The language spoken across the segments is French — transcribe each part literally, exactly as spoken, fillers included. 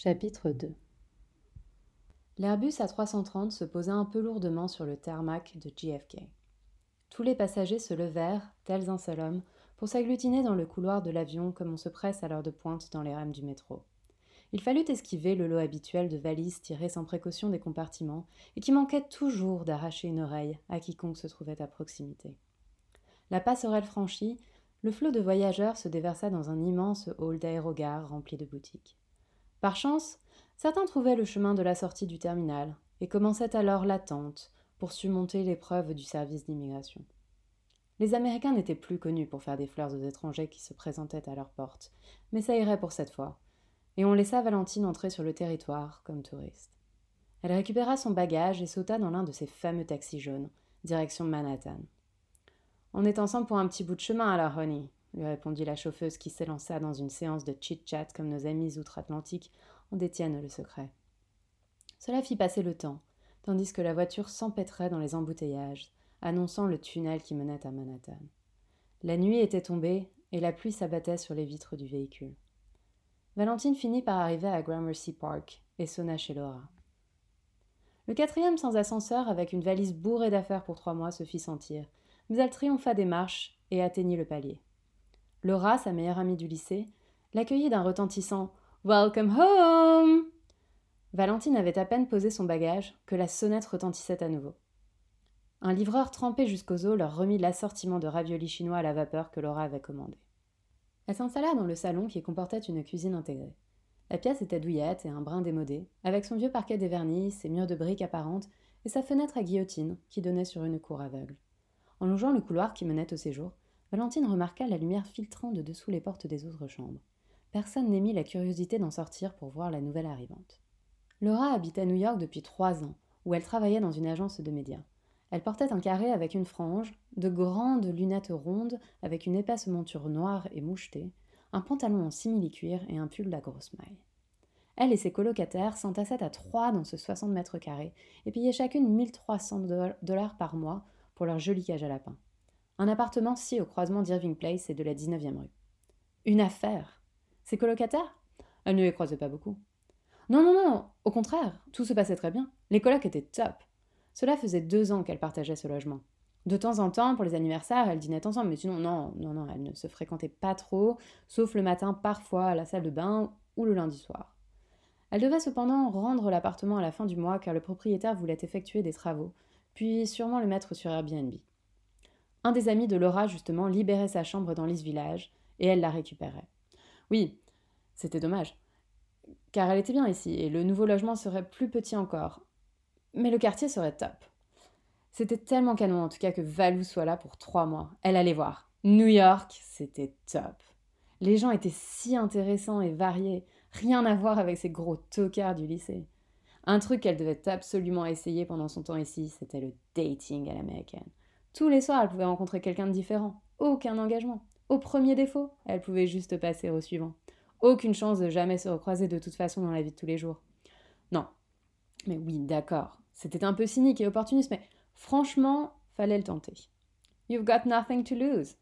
Chapitre deux. L'Airbus A trois cent trente se posa un peu lourdement sur le tarmac de J F K. Tous les passagers se levèrent, tels un seul homme, pour s'agglutiner dans le couloir de l'avion comme on se presse à l'heure de pointe dans les rames du métro. Il fallut esquiver le lot habituel de valises tirées sans précaution des compartiments et qui manquaient toujours d'arracher une oreille à quiconque se trouvait à proximité. La passerelle franchie, le flot de voyageurs se déversa dans un immense hall d'aérogare rempli de boutiques. Par chance, certains trouvaient le chemin de la sortie du terminal et commençaient alors l'attente pour surmonter l'épreuve du service d'immigration. Les Américains n'étaient plus connus pour faire des fleurs aux étrangers qui se présentaient à leur porte, mais ça irait pour cette fois, et on laissa Valentine entrer sur le territoire comme touriste. Elle récupéra son bagage et sauta dans l'un de ces fameux taxis jaunes, direction Manhattan. « On est ensemble pour un petit bout de chemin alors, Honey », lui répondit la chauffeuse qui s'élança dans une séance de chit-chat comme nos amis outre-Atlantique en détiennent le secret. Cela fit passer le temps, tandis que la voiture s'empêtrait dans les embouteillages, annonçant le tunnel qui menait à Manhattan. La nuit était tombée et la pluie s'abattait sur les vitres du véhicule. Valentine finit par arriver à Gramercy Park et sonna chez Laura. Le quatrième sans ascenseur, avec une valise bourrée d'affaires pour trois mois, se fit sentir, mais elle triompha des marches et atteignit le palier. Laura, sa meilleure amie du lycée, l'accueillit d'un retentissant « Welcome home !» Valentine avait à peine posé son bagage que la sonnette retentissait à nouveau. Un livreur trempé jusqu'aux os leur remit l'assortiment de raviolis chinois à la vapeur que Laura avait commandé. Elle s'installa dans le salon qui comportait une cuisine intégrée. La pièce était douillette et un brin démodé, avec son vieux parquet déverni, ses murs de briques apparentes et sa fenêtre à guillotine qui donnait sur une cour aveugle. En longeant le couloir qui menait au séjour, Valentine remarqua la lumière filtrant de dessous les portes des autres chambres. Personne n'émit la curiosité d'en sortir pour voir la nouvelle arrivante. Laura habite à New York depuis trois ans, où elle travaillait dans une agence de médias. Elle portait un carré avec une frange, de grandes lunettes rondes avec une épaisse monture noire et mouchetée, un pantalon en simili-cuir et un pull à grosse maille. Elle et ses colocataires s'entassaient à trois dans ce soixante mètres carrés et payaient chacune mille trois cents dollars par mois pour leur jolie cage à lapins. Un appartement si au croisement d'Irving Place et de la dix-neuvième rue. Une affaire. Ses colocataires ? Elle ne les croisait pas beaucoup. Non, non, non, au contraire, tout se passait très bien. Les colocs étaient top. Cela faisait deux ans qu'elle partageait ce logement. De temps en temps, pour les anniversaires, elles dînaient ensemble, mais sinon, non, non, non, elles ne se fréquentaient pas trop, sauf le matin parfois à la salle de bain ou le lundi soir. Elle devait cependant rendre l'appartement à la fin du mois car le propriétaire voulait effectuer des travaux, puis sûrement le mettre sur Airbnb. Un des amis de Laura, justement, libérait sa chambre dans l'East Village, et elle la récupérait. Oui, c'était dommage, car elle était bien ici, et le nouveau logement serait plus petit encore. Mais le quartier serait top. C'était tellement canon, en tout cas, que Valou soit là pour trois mois. Elle allait voir. New York, c'était top. Les gens étaient si intéressants et variés, rien à voir avec ces gros tocards du lycée. Un truc qu'elle devait absolument essayer pendant son temps ici, c'était le dating à l'américaine. Tous les soirs, elle pouvait rencontrer quelqu'un de différent. Aucun engagement. Au premier défaut, elle pouvait juste passer au suivant. Aucune chance de jamais se recroiser de toute façon dans la vie de tous les jours. Non. Mais oui, d'accord. C'était un peu cynique et opportuniste, mais franchement, fallait le tenter. You've got nothing to lose.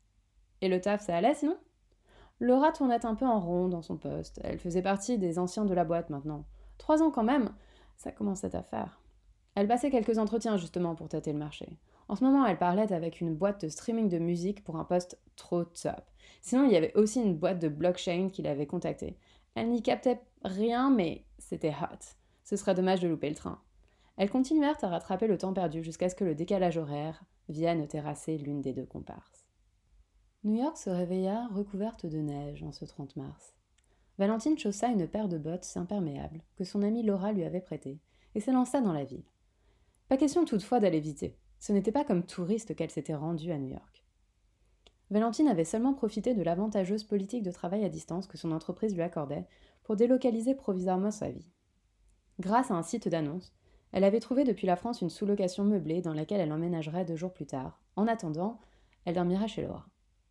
Et le taf, ça allait sinon ? Laura tournait un peu en rond dans son poste. Elle faisait partie des anciens de la boîte maintenant. Trois ans quand même, ça commençait à faire. Elle passait quelques entretiens justement pour tâter le marché. En ce moment, elle parlait avec une boîte de streaming de musique pour un poste trop top. Sinon, il y avait aussi une boîte de blockchain qui l'avait contactée. Elle n'y captait rien, mais c'était hot. Ce serait dommage de louper le train. Elles continuèrent à rattraper le temps perdu jusqu'à ce que le décalage horaire vienne terrasser l'une des deux comparses. New York se réveilla recouverte de neige en ce trente mars. Valentine chaussa une paire de bottes imperméables que son amie Laura lui avait prêtées et s'élança dans la ville. Pas question toutefois d'aller visiter. Ce n'était pas comme touriste qu'elle s'était rendue à New York. Valentine avait seulement profité de l'avantageuse politique de travail à distance que son entreprise lui accordait pour délocaliser provisoirement sa vie. Grâce à un site d'annonce, elle avait trouvé depuis la France une sous-location meublée dans laquelle elle emménagerait deux jours plus tard. En attendant, elle dormirait chez Laura.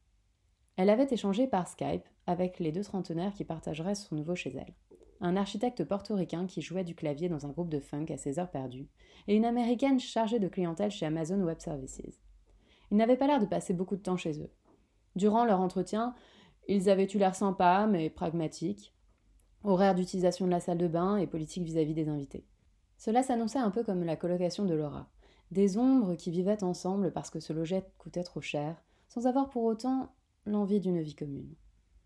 Elle avait échangé par Skype avec les deux trentenaires qui partageraient son nouveau chez elle. Un architecte portoricain qui jouait du clavier dans un groupe de funk à ses heures perdues, et une américaine chargée de clientèle chez Amazon Web Services. Ils n'avaient pas l'air de passer beaucoup de temps chez eux. Durant leur entretien, ils avaient eu l'air sympas mais pragmatiques. Horaire d'utilisation de la salle de bain et politique vis-à-vis des invités. Cela s'annonçait un peu comme la colocation de Laura. Des ombres qui vivaient ensemble parce que se loger coûtait trop cher, sans avoir pour autant l'envie d'une vie commune.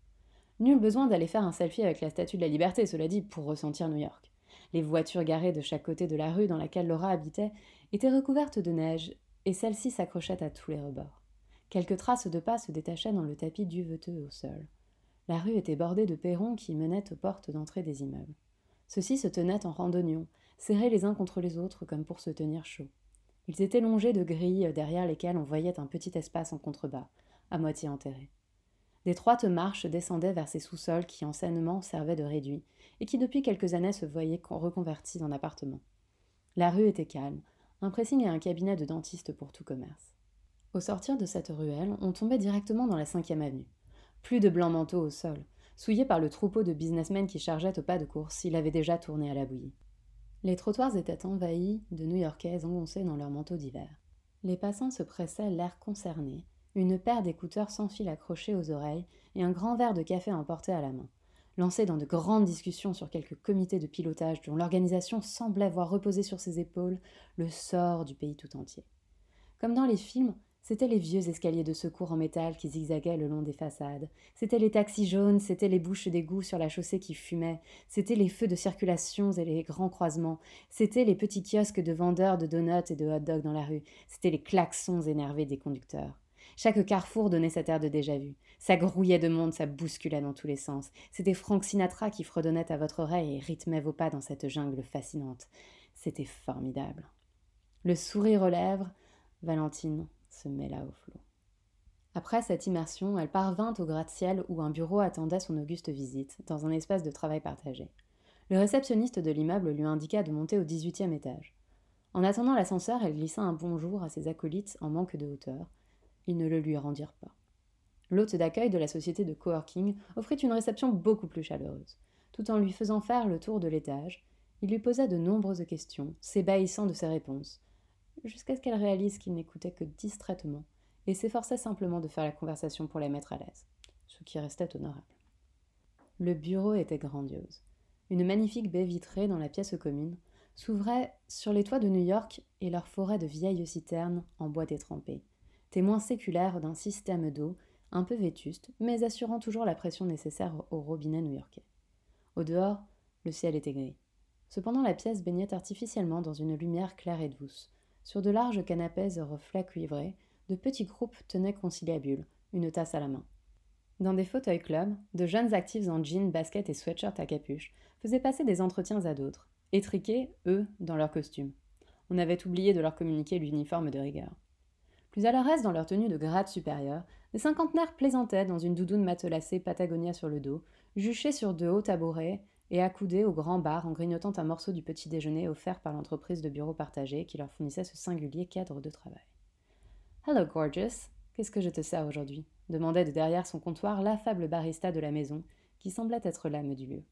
Nul besoin d'aller faire un selfie avec la Statue de la Liberté, cela dit, pour ressentir New York. Les voitures garées de chaque côté de la rue dans laquelle Laura habitait étaient recouvertes de neige, et celle-ci s'accrochait à tous les rebords. Quelques traces de pas se détachaient dans le tapis duveteux au sol. La rue était bordée de perrons qui menaient aux portes d'entrée des immeubles. Ceux-ci se tenaient en rang d'oignons, serrés les uns contre les autres comme pour se tenir chaud. Ils étaient longés de grilles derrière lesquelles on voyait un petit espace en contrebas, à moitié enterré. D'étroites marches descendaient vers ces sous-sols qui anciennement servaient de réduit et qui depuis quelques années se voyaient reconvertis en appartements. La rue était calme, un pressing et un cabinet de dentiste pour tout commerce. Au sortir de cette ruelle, on tombait directement dans la cinquième avenue. Plus de blancs manteaux au sol. Souillé par le troupeau de businessmen qui chargeaient au pas de course, il avait déjà tourné à la bouillie. Les trottoirs étaient envahis de New-Yorkais engoncés dans leurs manteaux d'hiver. Les passants se pressaient l'air concerné, une paire d'écouteurs sans fil accrochés aux oreilles et un grand verre de café emporté à la main, lancés dans de grandes discussions sur quelques comités de pilotage dont l'organisation semblait voir reposer sur ses épaules le sort du pays tout entier. Comme dans les films, c'étaient les vieux escaliers de secours en métal qui zigzaguaient le long des façades, c'étaient les taxis jaunes, c'étaient les bouches d'égout sur la chaussée qui fumaient, c'étaient les feux de circulation et les grands croisements, c'étaient les petits kiosques de vendeurs de donuts et de hot-dogs dans la rue, c'étaient les klaxons énervés des conducteurs. Chaque carrefour donnait cet air de déjà-vu. Ça grouillait de monde, ça bousculait dans tous les sens. C'était Frank Sinatra qui fredonnait à votre oreille et rythmait vos pas dans cette jungle fascinante. C'était formidable. Le sourire aux lèvres, Valentine se mêla au flot. Après cette immersion, elle parvint au gratte-ciel où un bureau attendait son auguste visite, dans un espace de travail partagé. Le réceptionniste de l'immeuble lui indiqua de monter au dix-huitième étage. En attendant l'ascenseur, elle glissa un bonjour à ses acolytes en manque de hauteur. Ils ne le lui rendirent pas. L'hôte d'accueil de la société de coworking offrit une réception beaucoup plus chaleureuse. Tout en lui faisant faire le tour de l'étage, il lui posa de nombreuses questions, s'ébahissant de ses réponses, jusqu'à ce qu'elle réalise qu'il n'écoutait que distraitement et s'efforçait simplement de faire la conversation pour la mettre à l'aise, ce qui restait honorable. Le bureau était grandiose. Une magnifique baie vitrée dans la pièce commune s'ouvrait sur les toits de New York et leur forêt de vieilles citernes en bois détrempé, témoin séculaire d'un système d'eau un peu vétuste, mais assurant toujours la pression nécessaire au robinet new-yorkais. Au dehors, le ciel était gris. Cependant, la pièce baignait artificiellement dans une lumière claire et douce. Sur de larges canapés aux reflets cuivrés, de petits groupes tenaient conciliabule, une tasse à la main. Dans des fauteuils clubs, de jeunes actifs en jeans, baskets et sweatshirts à capuche faisaient passer des entretiens à d'autres, étriqués, eux, dans leurs costumes. On avait oublié de leur communiquer l'uniforme de rigueur. Plus à leur aise dans leur tenue de grade supérieur, les cinquantenaires plaisantaient dans une doudoune matelassée Patagonia sur le dos, juchés sur de hauts tabourets et accoudés au grand bar en grignotant un morceau du petit déjeuner offert par l'entreprise de bureaux partagés qui leur fournissait ce singulier cadre de travail. « Hello, gorgeous, qu'est-ce que je te sers aujourd'hui » demandait de derrière son comptoir l'affable barista de la maison, qui semblait être l'âme du lieu.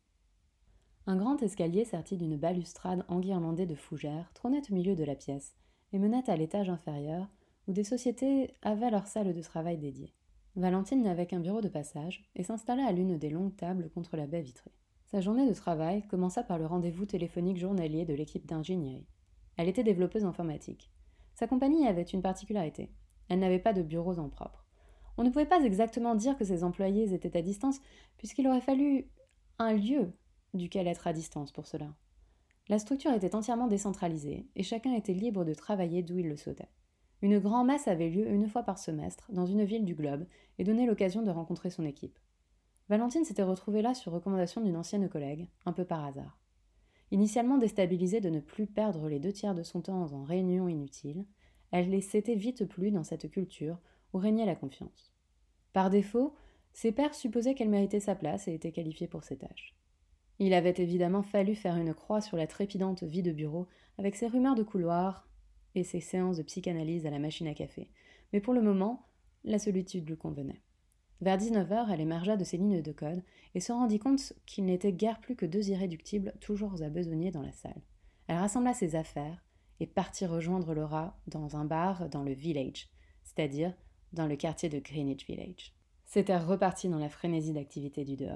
Un grand escalier serti d'une balustrade enguirlandée de fougères trônait au milieu de la pièce et menait à l'étage inférieur, où des sociétés avaient leur salle de travail dédiée. Valentine n'avait qu'un bureau de passage et s'installa à l'une des longues tables contre la baie vitrée. Sa journée de travail commença par le rendez-vous téléphonique journalier de l'équipe d'ingénierie. Elle était développeuse informatique. Sa compagnie avait une particularité. Elle n'avait pas de bureaux en propre. On ne pouvait pas exactement dire que ses employés étaient à distance, puisqu'il aurait fallu un lieu duquel être à distance pour cela. La structure était entièrement décentralisée, et chacun était libre de travailler d'où il le souhaitait. Une grand-messe avait lieu une fois par semestre, dans une ville du globe, et donnait l'occasion de rencontrer son équipe. Valentine s'était retrouvée là sur recommandation d'une ancienne collègue, un peu par hasard. Initialement déstabilisée de ne plus perdre les deux tiers de son temps en réunions inutiles, elle s'était vite plu dans cette culture où régnait la confiance. Par défaut, ses pairs supposaient qu'elle méritait sa place et était qualifiée pour ses tâches. Il avait évidemment fallu faire une croix sur la trépidante vie de bureau avec ses rumeurs de couloir et ses séances de psychanalyse à la machine à café, mais pour le moment, la solitude lui convenait. Vers dix-neuf heures, elle émergea de ses lignes de code et se rendit compte qu'il n'était guère plus que deux irréductibles toujours à besogner dans la salle. Elle rassembla ses affaires et partit rejoindre Laura dans un bar dans le Village, c'est-à-dire dans le quartier de Greenwich Village. C'était reparti dans la frénésie d'activité du dehors.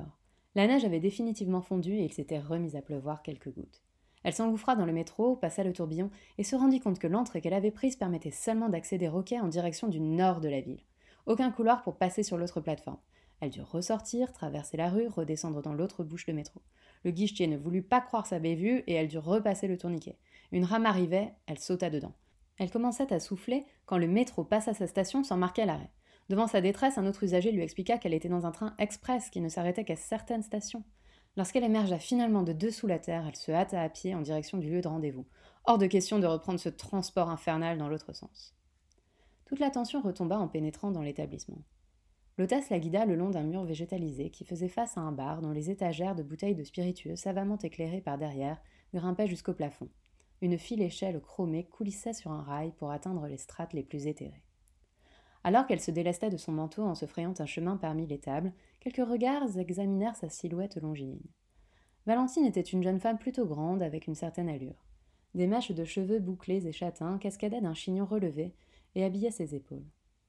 La neige avait définitivement fondu et il s'était remis à pleuvoir quelques gouttes. Elle s'engouffra dans le métro, passa le tourbillon et se rendit compte que l'entrée qu'elle avait prise permettait seulement d'accéder au quai en direction du nord de la ville. Aucun couloir pour passer sur l'autre plateforme. Elle dut ressortir, traverser la rue, redescendre dans l'autre bouche de métro. Le guichetier ne voulut pas croire sa bévue et elle dut repasser le tourniquet. Une rame arrivait, elle sauta dedans. Elle commençait à souffler quand le métro passa sa station sans marquer l'arrêt. Devant sa détresse, un autre usager lui expliqua qu'elle était dans un train express qui ne s'arrêtait qu'à certaines stations. Lorsqu'elle émergea finalement de dessous la terre, elle se hâta à pied en direction du lieu de rendez-vous. Hors de question de reprendre ce transport infernal dans l'autre sens. Toute l'attention retomba en pénétrant dans l'établissement. L'hôtesse la guida le long d'un mur végétalisé qui faisait face à un bar dont les étagères de bouteilles de spiritueux savamment éclairées par derrière grimpaient jusqu'au plafond. Une file échelle chromée coulissait sur un rail pour atteindre les strates les plus éthérées. Alors qu'elle se délestait de son manteau en se frayant un chemin parmi les tables, quelques regards examinèrent sa silhouette longiligne. Valentine était une jeune femme plutôt grande, avec une certaine allure. Des mèches de cheveux bouclés et châtains cascadaient d'un chignon relevé et habillaient ses épaules.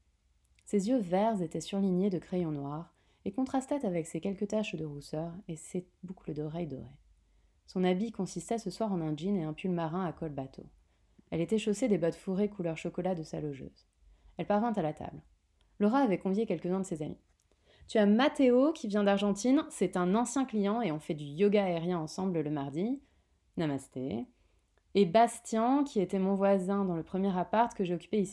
Ses yeux verts étaient surlignés de crayons noirs et contrastaient avec ses quelques taches de rousseur et ses boucles d'oreilles dorées. Son habit consistait ce soir en un jean et un pull marin à col bateau. Elle était chaussée des bottes fourrées couleur chocolat de sa logeuse. Elle parvint à la table. Laura avait convié quelques-uns de ses amis. « Tu as Mathéo qui vient d'Argentine, c'est un ancien client et on fait du yoga aérien ensemble le mardi. Namasté. Et Bastien qui était mon voisin dans le premier appart que j'ai occupé ici. »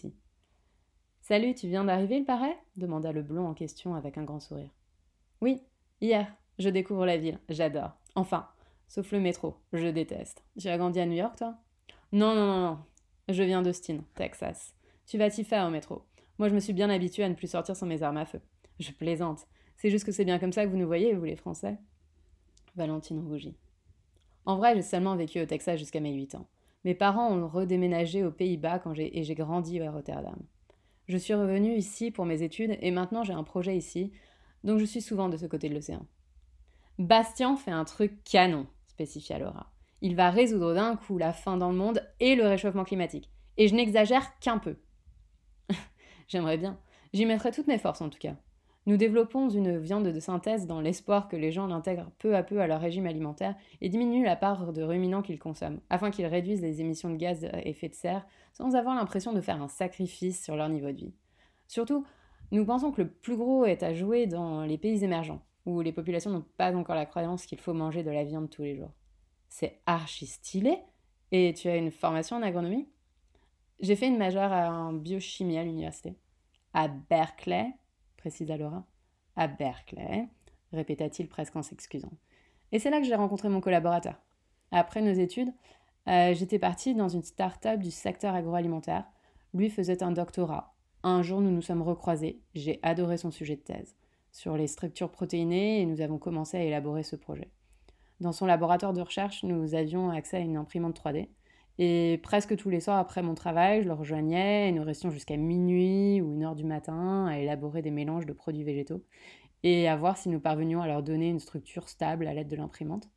« Salut, tu viens d'arriver, il paraît ?» demanda le blond en question avec un grand sourire. « Oui, hier. Je découvre la ville. J'adore. Enfin, sauf le métro. Je déteste. Tu as grandi à New York, toi ?»« Non, non, non, non. Je viens d'Austin, Texas. Tu vas t'y faire au métro. Moi, je me suis bien habituée à ne plus sortir sans mes armes à feu. Je plaisante. C'est juste que c'est bien comme ça que vous nous voyez, vous les Français. » Valentine rougit. « En vrai, j'ai seulement vécu au Texas jusqu'à mes huit ans. Mes parents ont redéménagé aux Pays-Bas quand j'ai, et j'ai grandi à Rotterdam. Je suis revenue ici pour mes études et maintenant j'ai un projet ici, donc je suis souvent de ce côté de l'océan. »« Bastien fait un truc canon, » spécifia Laura. « Il va résoudre d'un coup la faim dans le monde et le réchauffement climatique. Et je n'exagère qu'un peu. » J'aimerais bien. J'y mettrai toutes mes forces en tout cas. Nous développons une viande de synthèse dans l'espoir que les gens l'intègrent peu à peu à leur régime alimentaire et diminuent la part de ruminants qu'ils consomment, afin qu'ils réduisent les émissions de gaz à effet de serre sans avoir l'impression de faire un sacrifice sur leur niveau de vie. Surtout, nous pensons que le plus gros est à jouer dans les pays émergents, où les populations n'ont pas encore la croyance qu'il faut manger de la viande tous les jours. C'est archi stylé. Et tu as une formation en agronomie ? J'ai fait une majeure en biochimie à l'université. À Berkeley, précisa Laura. À Berkeley, répéta-t-il presque en s'excusant. Et c'est là que j'ai rencontré mon collaborateur. Après nos études, euh, j'étais partie dans une start-up du secteur agroalimentaire. Lui faisait un doctorat. Un jour, nous nous sommes recroisés. J'ai adoré son sujet de thèse sur les structures protéinées et nous avons commencé à élaborer ce projet. Dans son laboratoire de recherche, nous avions accès à une imprimante trois D. Et presque tous les soirs après mon travail, je le rejoignais et nous restions jusqu'à minuit ou une heure du matin à élaborer des mélanges de produits végétaux et à voir si nous parvenions à leur donner une structure stable à l'aide de l'imprimante.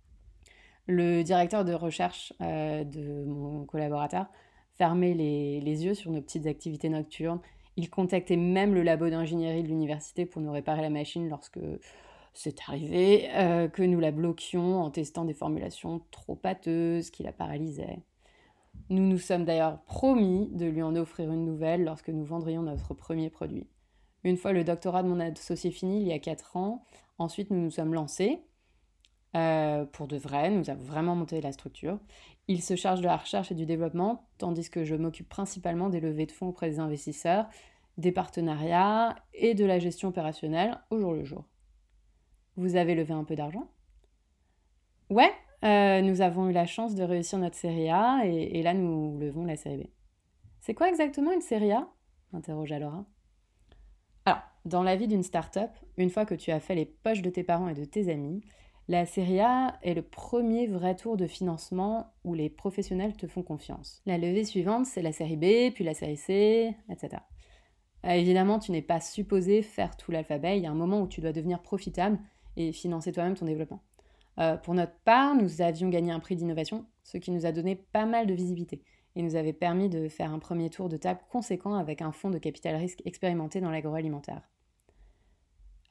Le directeur de recherche euh, de mon collaborateur fermait les, les yeux sur nos petites activités nocturnes. Il contactait même le labo d'ingénierie de l'université pour nous réparer la machine lorsque c'est arrivé, euh, que nous la bloquions en testant des formulations trop pâteuses qui la paralysaient. Nous nous sommes d'ailleurs promis de lui en offrir une nouvelle lorsque nous vendrions notre premier produit. Une fois le doctorat de mon associé fini, il y a quatre ans, ensuite nous nous sommes lancés. Euh, pour de vrai, nous avons vraiment monté la structure. Il se charge de la recherche et du développement, tandis que je m'occupe principalement des levées de fonds auprès des investisseurs, des partenariats et de la gestion opérationnelle au jour le jour. Vous avez levé un peu d'argent ? Ouais, euh, nous avons eu la chance de réussir notre série A et, et là nous levons la série B. C'est quoi exactement une série A ? Interrogea Laura. Alors, dans la vie d'une start-up, une fois que tu as fait les poches de tes parents et de tes amis, la série A est le premier vrai tour de financement où les professionnels te font confiance. La levée suivante, c'est la série B, puis la série C, et cetera. Euh, évidemment, tu n'es pas supposé faire tout l'alphabet, il y a un moment où tu dois devenir profitable et financer toi-même ton développement. Euh, pour notre part, nous avions gagné un prix d'innovation, ce qui nous a donné pas mal de visibilité et nous avait permis de faire un premier tour de table conséquent avec un fonds de capital risque expérimenté dans l'agroalimentaire.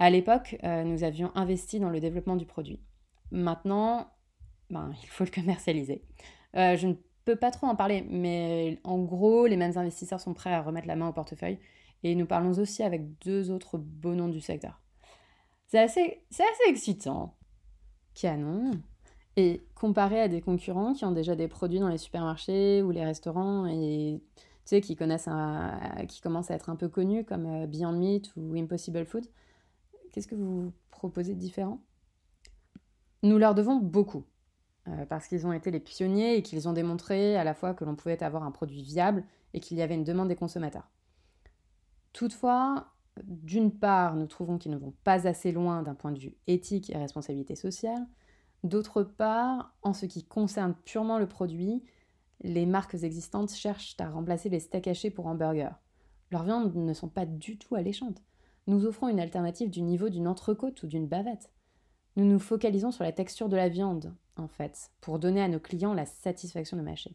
À l'époque, euh, nous avions investi dans le développement du produit. Maintenant, ben, il faut le commercialiser. Euh, je ne peux pas trop en parler, mais en gros, les mêmes investisseurs sont prêts à remettre la main au portefeuille et nous parlons aussi avec deux autres beaux noms du secteur. C'est assez, c'est assez excitant. Canon. Et comparé à des concurrents qui ont déjà des produits dans les supermarchés ou les restaurants et tu sais, qui, connaissent un, qui commencent à être un peu connus comme Beyond Meat ou Impossible Food, qu'est-ce que vous proposez de différent ? Nous leur devons beaucoup, euh, parce qu'ils ont été les pionniers et qu'ils ont démontré à la fois que l'on pouvait avoir un produit viable et qu'il y avait une demande des consommateurs. Toutefois, d'une part, nous trouvons qu'ils ne vont pas assez loin d'un point de vue éthique et responsabilité sociale. D'autre part, en ce qui concerne purement le produit, les marques existantes cherchent à remplacer les steaks hachés pour hamburgers. Leurs viandes ne sont pas du tout alléchantes. Nous offrons une alternative du niveau d'une entrecôte ou d'une bavette. Nous nous focalisons sur la texture de la viande, en fait, pour donner à nos clients la satisfaction de mâcher.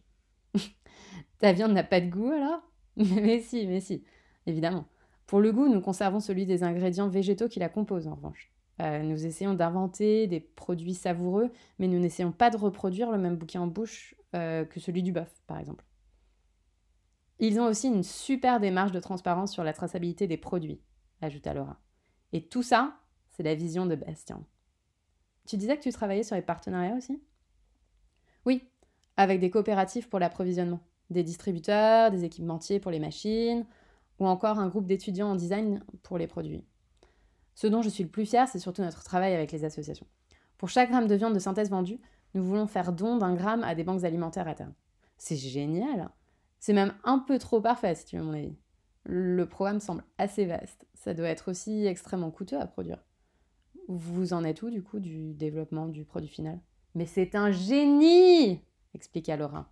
Ta viande n'a pas de goût alors ? Mais si, mais si, évidemment. Pour le goût, nous conservons celui des ingrédients végétaux qui la composent, en revanche. Euh, nous essayons d'inventer des produits savoureux, mais nous n'essayons pas de reproduire le même bouquet en bouche euh, que celui du bœuf, par exemple. Ils ont aussi une super démarche de transparence sur la traçabilité des produits, ajouta Laura. Et tout ça, c'est la vision de Bastien. Tu disais que tu travaillais sur les partenariats aussi ? Oui, avec des coopératives pour l'approvisionnement, des distributeurs, des équipementiers pour les machines, ou encore un groupe d'étudiants en design pour les produits. Ce dont je suis le plus fière, c'est surtout notre travail avec les associations. Pour chaque gramme de viande de synthèse vendue, nous voulons faire don d'un gramme à des banques alimentaires à terme. C'est génial. C'est même un peu trop parfait, si tu veux mon avis. Le programme semble assez vaste. Ça doit être aussi extrêmement coûteux à produire. Vous en êtes où, du coup, du développement du produit final ? Mais c'est un génie ! Expliqua Laura.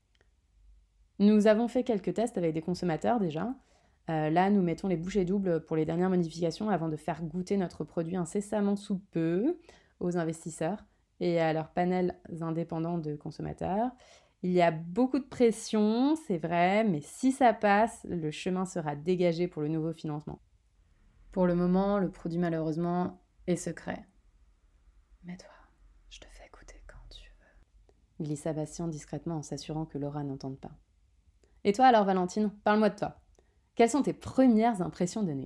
Nous avons fait quelques tests avec des consommateurs déjà. Euh, là, nous mettons les bouchées doubles pour les dernières modifications avant de faire goûter notre produit incessamment sous peu aux investisseurs et à leurs panels indépendants de consommateurs. Il y a beaucoup de pression, c'est vrai, mais si ça passe, le chemin sera dégagé pour le nouveau financement. Pour le moment, le produit malheureusement est secret. Mais toi, je te fais goûter quand tu veux, glissa Bastien discrètement en s'assurant que Laura n'entende pas. Et toi alors, Valentine, parle-moi de toi. Quelles sont tes premières impressions de New York ?